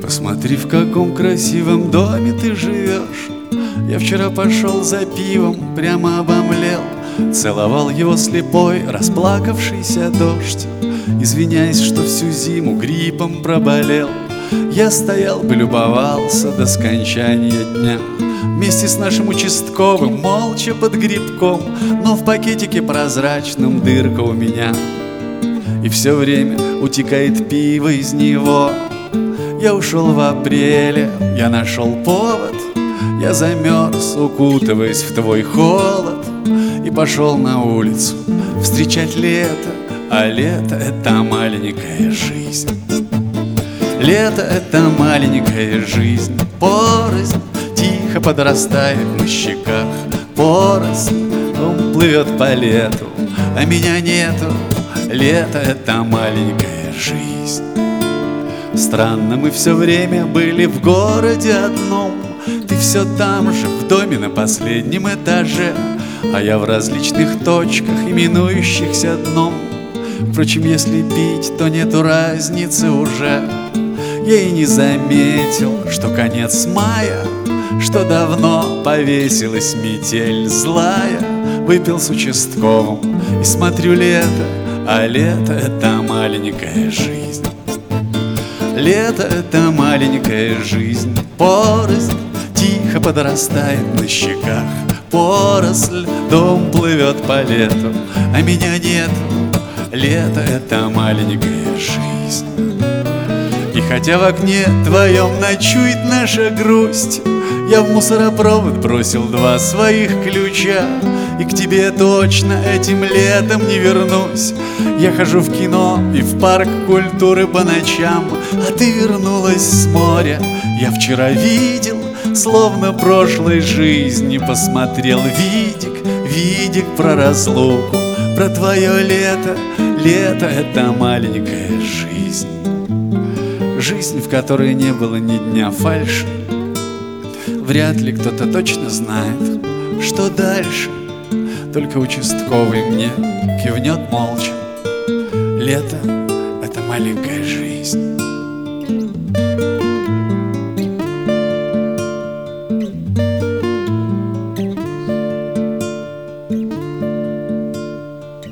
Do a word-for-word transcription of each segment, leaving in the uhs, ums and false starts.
Посмотри, в каком красивом доме ты живешь. Я вчера пошел за пивом, прямо обомлел. Целовал его слепой, расплакавшийся дождь, извиняясь, что всю зиму гриппом проболел. Я стоял бы, любовался до скончания дня вместе с нашим участковым, молча под грибком. Но в пакетике прозрачном дырка у меня, и все время утекает пиво из него. Я ушел в апреле, я нашел повод. Я замерз, укутываясь в твой холод, и пошел на улицу встречать лето. А лето — это маленькая жизнь. Лето — это маленькая жизнь. Порознь тихо подрастает на щеках. Порознь, он плывет по лету, а меня нету. Лето — это маленькая жизнь. Странно, мы все время были в городе одном. Ты все там же, в доме на последнем этаже, а я в различных точках, именующихся дном. Впрочем, если пить, то нету разницы уже. Я и не заметил, что конец мая, что давно повесилась метель злая. Выпил с участковым и смотрю лето, а лето — это маленькая жизнь. Лето — это маленькая жизнь. Поросль тихо подрастает на щеках. Поросль, дом плывет по лету, а меня нету. Лето — это маленькая жизнь. И хотя в окне твоем ночует наша грусть, я в мусоропровод бросил два своих ключа, и к тебе точно этим летом не вернусь. Я хожу в кино и в парк культуры по ночам, а ты вернулась с моря. Я вчера видел, словно прошлой жизни посмотрел видик, видик про разлуку, про твое лето. Лето — это маленькая жизнь. Жизнь, в которой не было ни дня фальши. Вряд ли кто-то точно знает, что дальше. Только участковый мне кивнет молча. Лето — это маленькая жизнь.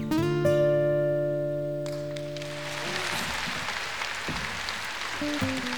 Thank you.